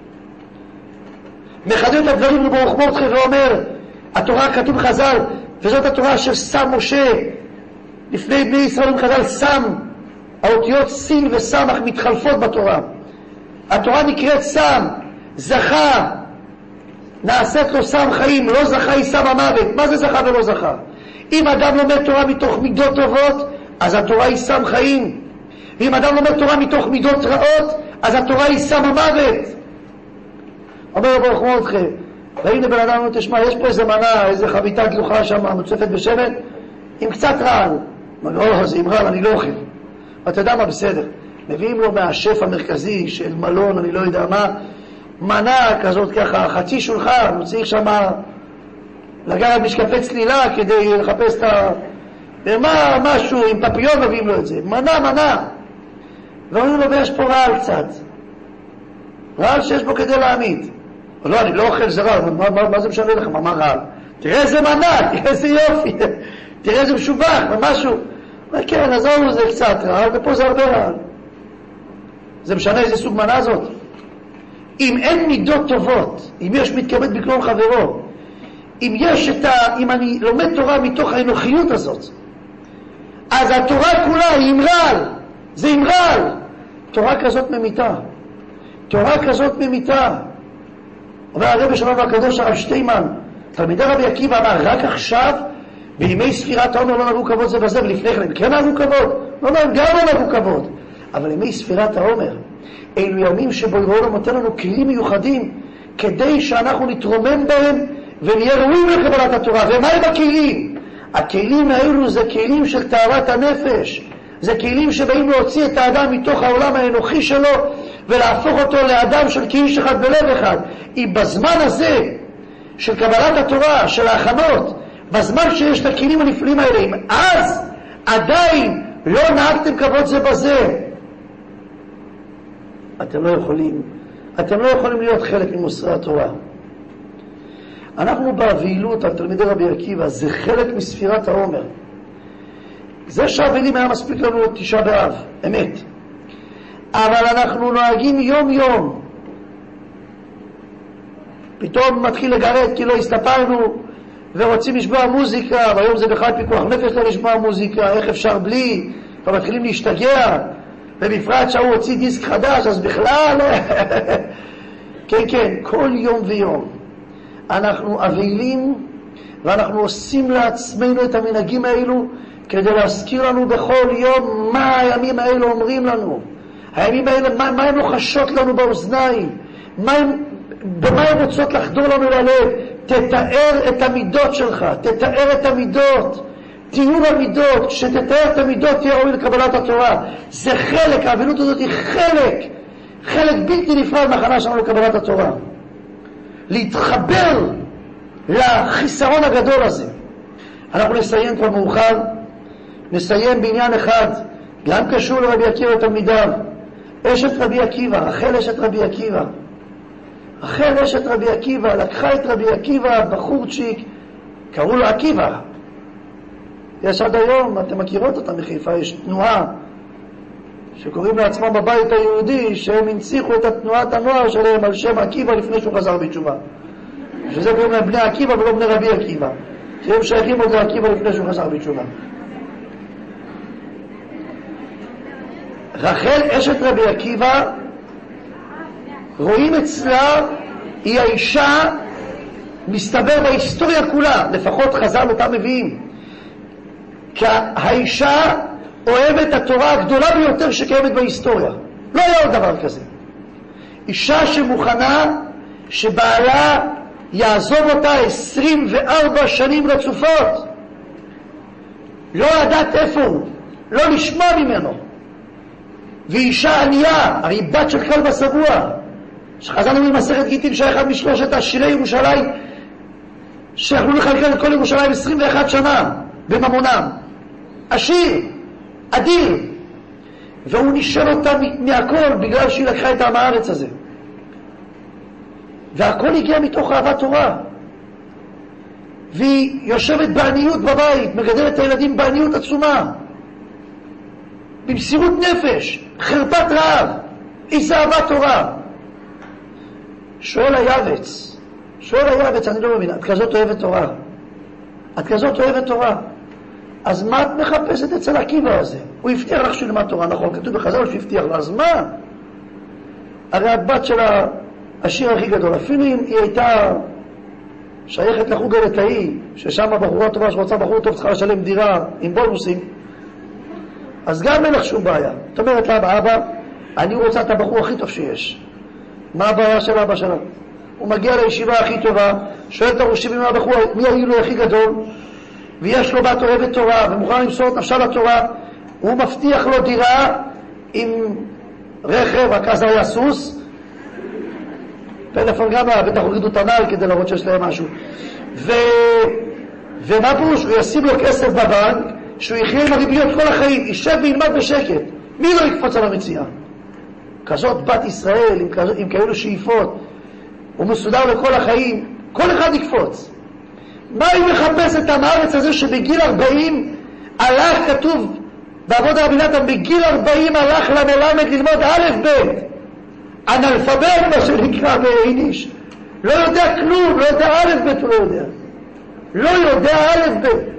מחדד את הדברים לברוך מורדכי ואומר, התורה כתוב חז"ל, וזאת התורה אשר שם משה לפני בני ישראל עם חז"ל, שם, האותיות סין וסמך מתחלפות בתורה. התורה נקראת שם, זכה, נעשית לו שם חיים, לא זכה היא שם המוות. מה זה זכה ולא זכה? אם אדם לומד תורה מתוך מידות טובות, אז התורה היא שם חיים. ואם אדם לומד תורה מתוך מידות רעות, אז התורה היא שם המוות. אומר ברוך מורדכי, והנה בן אדם, תשמע, יש פה איזה מנה, איזה חביתה דלוחה שם, מוצפת בשמן, עם קצת רעל. אומר, לא, זה עם רעל, אני לא אוכל. ואתה יודע מה, בסדר. מביאים לו מהשף המרכזי של מלון, אני לא יודע מה, מנה כזאת ככה, חצי שולחן, הוא צריך שם לגעת משקפי צלילה כדי לחפש את ה... ומה, משהו, עם פפיון מביאים לו את זה. מנה, מנה. ואומרים לו, ויש פה רעל קצת. רעל שיש בו כדי להעמיד. לא, אני לא אוכל, זה רעל. מה, מה, מה זה משנה לך? מה, מה רעל? תראה איזה מנה, תראה איזה יופי. תראה איזה משובח, משהו. כן, אז אולו זה קצת רעל, ופה זה הרבה רעל. זה משנה איזה סוג מנה זאת? אם אין מידות טובות, אם יש מתכבד בקלון חברו, אם יש את ה... אם אני לומד תורה מתוך האנוכיות הזאת, אז התורה כולה היא עם רעל. זה עם רעל. תורה כזאת ממיתה. תורה כזאת ממיתה. אומר הרבי שלנו הקדוש הרב שטיימן, תלמידי רבי עקיבא אמר, רק עכשיו, בימי ספירת העומר לא נגעו כבוד זה בזה, ולפני כן כן נגעו כבוד. לא אומר, גם לא נגעו כבוד. אבל ימי ספירת העומר, אלו ימים שבו יראו נותן לנו כלים מיוחדים, כדי שאנחנו נתרומם בהם, ונהיה ראויים לקבלת התורה. ומה הם הכלים? הכלים האלו זה כלים של טהרת הנפש. זה כלים שבאים להוציא את האדם מתוך העולם האנוכי שלו, ולהפוך אותו לאדם של כאיש אחד בלב אחד. אם בזמן הזה, של קבלת התורה, של ההכנות, בזמן שיש את הכלים הנפלאים האלה, אם אז עדיין לא נהגתם כבוד זה בזה, אתם לא יכולים, אתם לא יכולים להיות חלק ממוסרי התורה. אנחנו באבלות על תלמידי רבי עקיבא, זה חלק מספירת העומר. זה שהאבלים היה מספיק לנו תשעה באב, אמת. אבל אנחנו נוהגים יום יום. פתאום מתחיל לגרד כי לא הסתפרנו, ורוצים לשמוע מוזיקה, והיום זה בכלל פיקוח נפש לא לשמוע מוזיקה, איך אפשר בלי, ומתחילים להשתגע, ובפרט שהוא הוציא דיסק חדש, אז בכלל, כן, כן, כל יום ויום. אנחנו אבלים, ואנחנו עושים לעצמנו את המנהגים האלו, כדי להזכיר לנו בכל יום מה הימים האלו אומרים לנו. הימים האלה, מה, מה הם לוחשות לנו באוזניים, מה הם, במה הם רוצות לחדור לנו ללב. תתאר את המידות שלך, תתאר את המידות, תיאור המידות, שתתאר את המידות תהיה ראוי לקבלת התורה. זה חלק, האבילות הזאת היא חלק, חלק בלתי נפרד מההכנה שלנו לקבלת התורה. להתחבר לחיסרון הגדול הזה. אנחנו נסיים כבר מאוחר, נסיים בעניין אחד, גם קשור לרבי עקיבא ותלמידיו. אשת רבי עקיבא, רחל אשת רבי עקיבא. רחל אשת רבי עקיבא, לקחה את רבי עקיבא, בחורצ'יק, קראו לו עקיבא. יש עד היום, אתם מכירות אותה מחיפה, יש תנועה שקוראים לעצמם בבית היהודי, שהם הנציחו את התנועת הנוער שלהם על שם עקיבא לפני שהוא חזר בתשובה. שזה קוראים להם בני עקיבא ולא בני רבי עקיבא. שהם שייכים עוד לעקיבא לפני שהוא חזר בתשובה. רחל אשת רבי עקיבא, רואים אצלה, היא האישה, מסתבר בהיסטוריה כולה, לפחות חז"ל אותה מביאים, כי האישה אוהבת התורה הגדולה ביותר שקיימת בהיסטוריה. לא היה עוד דבר כזה. אישה שמוכנה שבעלה יעזוב אותה עשרים וארבע שנים רצופות, לא לדעת איפה הוא, לא לשמוע ממנו. ואישה ענייה, הרי בת של כלב הסבוע, שחזרנו ממסכת גיטין שאחד משלושת עשירי ירושלים שיכלו לכלכל את כל ירושלים עשרים ואחת שנה בממונם, עשיר, אדיר, והוא נשאר אותה מהכל בגלל שהיא לקחה את העם הארץ הזה, והכל הגיע מתוך אהבת תורה. והיא יושבת בעניות בבית, מגדלת את הילדים בעניות עצומה, במסירות נפש, חרפת רעב, איזה אהבת תורה. שואל היבץ, שואל היבץ, אני לא מבין, את כזאת אוהבת תורה, את כזאת אוהבת תורה, אז מה את מחפשת אצל עקיבא הזה? הוא הבטיח לך שילמד תורה, נכון, כתוב בחז"ל שהבטיח לה, אז מה? הרי הבת של השיר הכי גדול, אפילו אם היא הייתה שייכת לחוג הליטאי, ששם בחורה טובה שרוצה בחור טוב צריכה לשלם דירה עם בונוסים, אז גם אין לך שום בעיה. זאת אומרת לאבא, אבא, אני רוצה את הבחור הכי טוב שיש. מה הבעיה של אבא שלה? הוא מגיע לישיבה הכי טובה, שואל את הראשים עם הבחור, מי העילוי הכי גדול, ויש לו בת אוהבת תורה, ומוכן למסור את נפשה לתורה, הוא מבטיח לו דירה עם רכב, רק אז היה סוס, פלאפון גם היה, בטח הורידו את הנעל כדי לראות שיש להם משהו. ו... ומה פירוש? הוא ישים לו כסף בבנק, שהוא יחיה עם הריביות כל החיים, יישב וילמד בשקט. מי לא יקפוץ על המציאה? כזאת בת ישראל, עם, כזאת, עם כאלו שאיפות, הוא מסודר לכל החיים, כל אחד יקפוץ. מה היא מחפשת את הארץ הזה שבגיל ארבעים הלך, כתוב בעבוד רבי נתן, בגיל ארבעים הלך למלמד ללמוד א' ב', אנאלפבית מה שנקרא ביידיש, לא יודע כלום, לא יודע א' ב', הוא לא יודע, לא יודע א' ב'.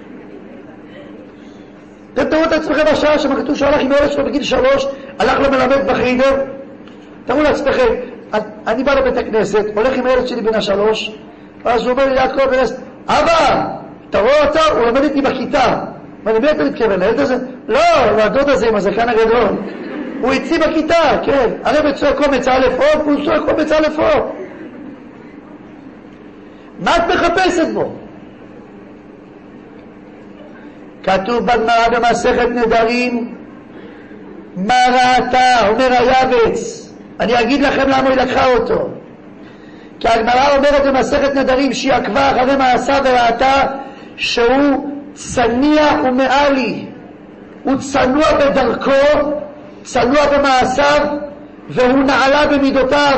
אתם תראו את עצמכם בשעה שמה כתוב שהוא הלך עם הילד שלו בגיל שלוש, הלך למלמד בחיידר. תראו לעצמכם, אני בא לבית הכנסת, הולך עם הילד שלי בן השלוש, ואז הוא אומר לי ליד כל בנס, אבא, אתה רואה אותה? הוא למד איתי בכיתה. מה, למי אתה מתכוון? לילד הזה? לא, לדוד הזה עם הזקן הגדול. הוא איתי בכיתה, כן. הרב צועק קומץ א' א', הוא צועק קומץ א' א'. מה את מחפשת בו? כתוב בגמרא במסכת נדרים, מה ראתה? אומר היבץ, אני אגיד לכם למה היא לקחה אותו. כי הגמרא אומרת במסכת נדרים שהיא עקבה אחרי מעשה וראתה שהוא צניח ומעלי, הוא צנוע בדרכו, צנוע במעשיו, והוא נעלה במידותיו.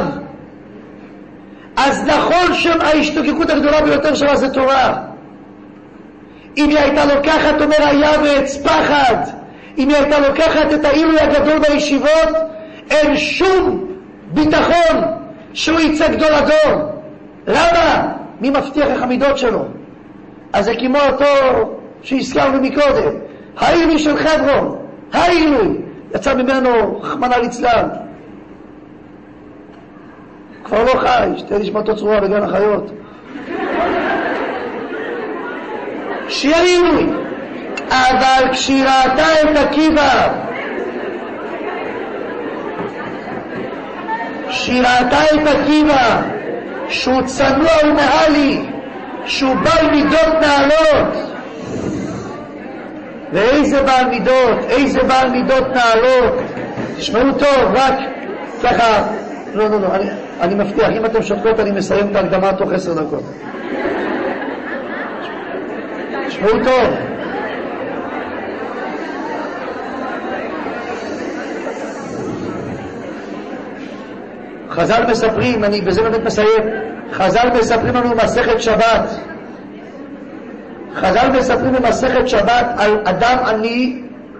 אז נכון שההשתוקקות הגדולה ביותר שלה זה תורה. אם היא הייתה לוקחת, אומר היבץ, פחד, אם היא הייתה לוקחת את העילוי הגדול בישיבות, אין שום ביטחון שהוא יצא גדול הדור. למה? מי מבטיח איך המידות שלו? אז זה כמו אותו שהזכרנו מקודם, העילוי של חברון, העילוי יצא ממנו רחמנא ליצלן, כבר לא חי, שתהיה נשמתו צרורה בגן החיות. שיהיה עילוי. אבל כשהיא ראתה את עקיבא, כשהיא ראתה את עקיבא שהוא צנוע ומעלי, שהוא בעל מידות נעלות, ואיזה בעל מידות, איזה בעל מידות נעלות. תשמעו טוב, רק ככה, לא, לא, לא, אני, אני מבטיח, אם אתם שותקות אני מסיים את ההקדמה תוך עשר דקות. תשמעו טוב. חז"ל מספרים, אני בזה באמת מסיים, חז"ל מספרים לנו מסכת שבת, חז"ל מספרים במסכת שבת על אדם עני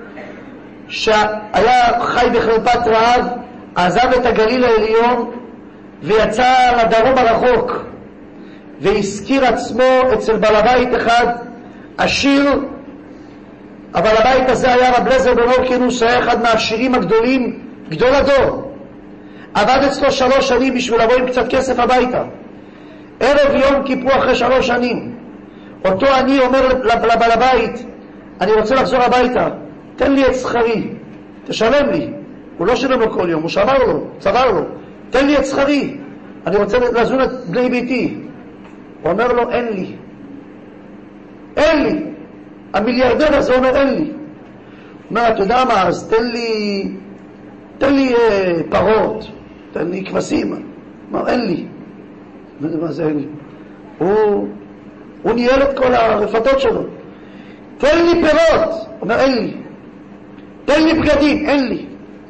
שהיה חי בחרפת רעב, עזב את הגליל העליון ויצא לדרום הרחוק והזכיר עצמו אצל בעל הבית אחד עשיר. הבעל הבית הזה היה רב לזר בן הורקנוס, שהיה אחד מהעשירים הגדולים, גדול הדור. עבד אצלו שלוש שנים בשביל לבוא עם קצת כסף הביתה. ערב יום כיפור אחרי שלוש שנים אותו אני אומר לבעל הבית, אני רוצה לחזור הביתה, תן לי את שכרי, תשלם לי. הוא לא שלם לו כל יום, הוא שמר לו, צבר לו, תן לי את שכרי, אני רוצה לזון את בני ביתי. הוא אומר לו, אין לי, אין לי. המיליארדר הזה אומר, אין לי. הוא אומר, אתה יודע מה, אז תן לי תן לי אה, פרות, תן לי כבשים. הוא אומר, אין לי. מה זה אין לי? הוא הוא ניהל את כל הרפתות שלו. תן לי פירות. הוא אומר, אין לי. תן לי בגדים, אין לי.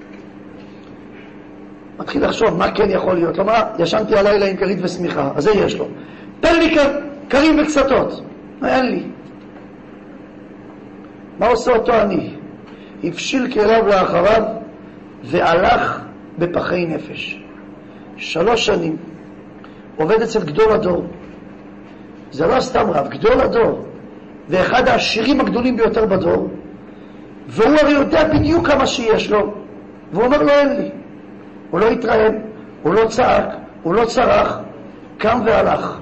מתחיל לחשוב מה כן יכול להיות. למה? ישנתי הלילה עם כרית ושמיכה, אז זה יש לו. תן לי קרים וקצתות. אין לי. מה עושה אותו אני? הפשיל כליו לאחריו והלך בפחי נפש. שלוש שנים עובד אצל גדול הדור. זה לא סתם רב, גדול הדור, ואחד העשירים הגדולים ביותר בדור, והוא הרי יודע בדיוק כמה שיש לו, והוא אומר לו, אין לי. הוא לא התרעם, הוא לא צעק, הוא לא צרח, קם והלך.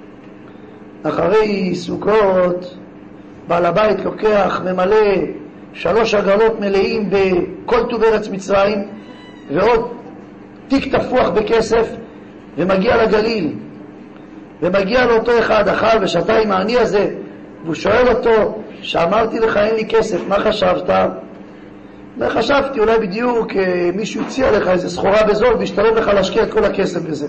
אחרי סוכות בעל הבית לוקח, ממלא שלוש עגלות מלאים בכל טוב ארץ מצרים ועוד תיק תפוח בכסף, ומגיע לגליל, ומגיע לאותו אחד, אכל ושתה עם העני הזה, והוא שואל אותו, שאמרתי לך אין לי כסף, מה חשבת? וחשבתי אולי בדיוק מישהו הציע לך איזה סחורה בזול והשתלם לך להשקיע את כל הכסף בזה.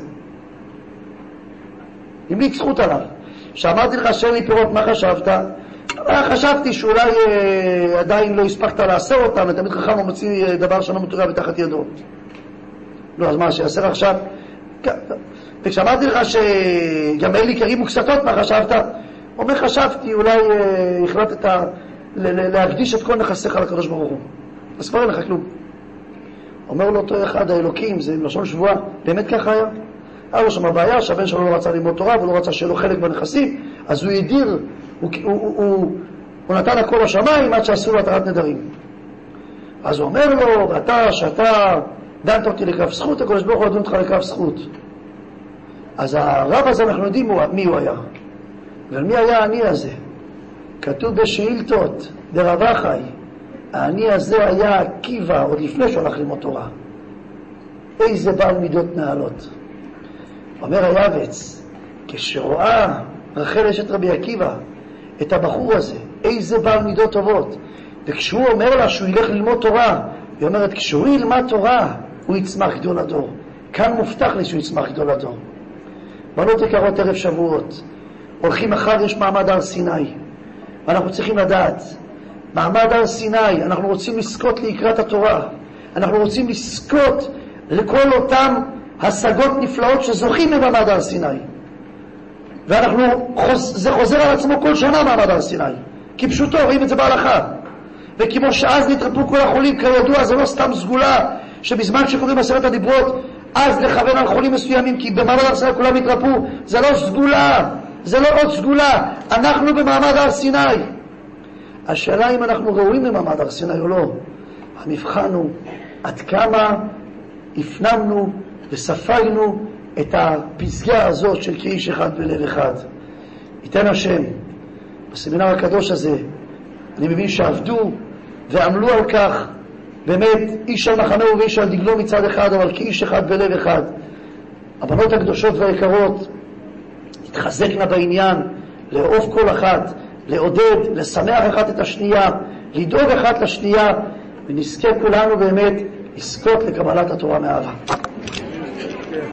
המליק זכות עליו. שאמרתי לך שאין לי פירות, מה חשבת? חשבתי שאולי אה, עדיין לא הספקת לעשר אותם, ותמיד חכם הוא מוציא דבר שלא מתורה בתחת ידו. לא, אז מה, שיעשר עכשיו? וכשאמרתי לך שגם אין לי קרים וקצתות, מה חשבת? אומר, חשבתי, אולי אה, החלטת להקדיש את כל נכסיך לקדוש ברוך הוא. אז כבר אין לך כלום. אומר לו אותו אחד, האלוקים, זה לשון שבועה, באמת ככה היה? היה לו שם הבעיה שהבן שלו לא רצה ללמוד תורה, והוא לא רצה שיהיה לו חלק בנכסים, אז הוא ידיר, הוא, הוא, הוא, הוא, הוא נתן הכל לשמיים עד שעשו לו התרת נדרים. אז הוא אומר לו, ואתה, שאתה דנת אותי לכף זכות, הקדוש ברוך הוא ידון אותך לכף זכות. אז הרב הזה אנחנו יודעים מי הוא היה. אבל מי היה העני הזה? כתוב בשאילתות, דרב אחי, העני הזה היה עקיבא, עוד לפני שהוא הלך ללמוד תורה. איזה בעל מידות נעלות. אומר היבץ, כשרואה רחל אשת רבי עקיבא את הבחור הזה, איזה בעל מידות טובות, וכשהוא אומר לה שהוא ילך ללמוד תורה, היא אומרת, כשהוא ילמד תורה הוא יצמח גדול הדור. כאן מובטח לי שהוא יצמח גדול הדור. בנות יקרות, ערב שבועות הולכים מחר, יש מעמד הר סיני, ואנחנו צריכים לדעת, מעמד הר סיני, אנחנו רוצים לזכות לקראת התורה, אנחנו רוצים לזכות לכל אותם השגות נפלאות שזוכים במעמד הר סיני, ואנחנו חוז... זה חוזר על עצמו כל שנה מעמד הר סיני, כי פשוטו רואים את זה בהלכה. וכמו שאז נתרפו כל החולים, כידוע זה לא סתם סגולה שבזמן שקוראים עשרת הדיברות אז לכוון על חולים מסוימים, כי במעמד הר סיני כולם התרפו. זה לא סגולה, זה לא עוד סגולה, אנחנו במעמד הר סיני. השאלה אם אנחנו ראויים במעמד הר סיני או לא. המבחן הוא עד כמה הפנמנו וספגנו את הפסגה הזאת של כאיש אחד בלב אחד. ייתן השם בסמינר הקדוש הזה, אני מבין שעבדו ועמלו על כך, באמת איש על מחנהו ואיש על דגלו מצד אחד, אבל כאיש אחד בלב אחד. הבנות הקדושות והיקרות התחזקנה בעניין, לאהוב כל אחת, לעודד, לשמח אחת את השנייה, לדאוג אחת לשנייה, ונזכה כולנו באמת לזכות לקבלת התורה מאהבה.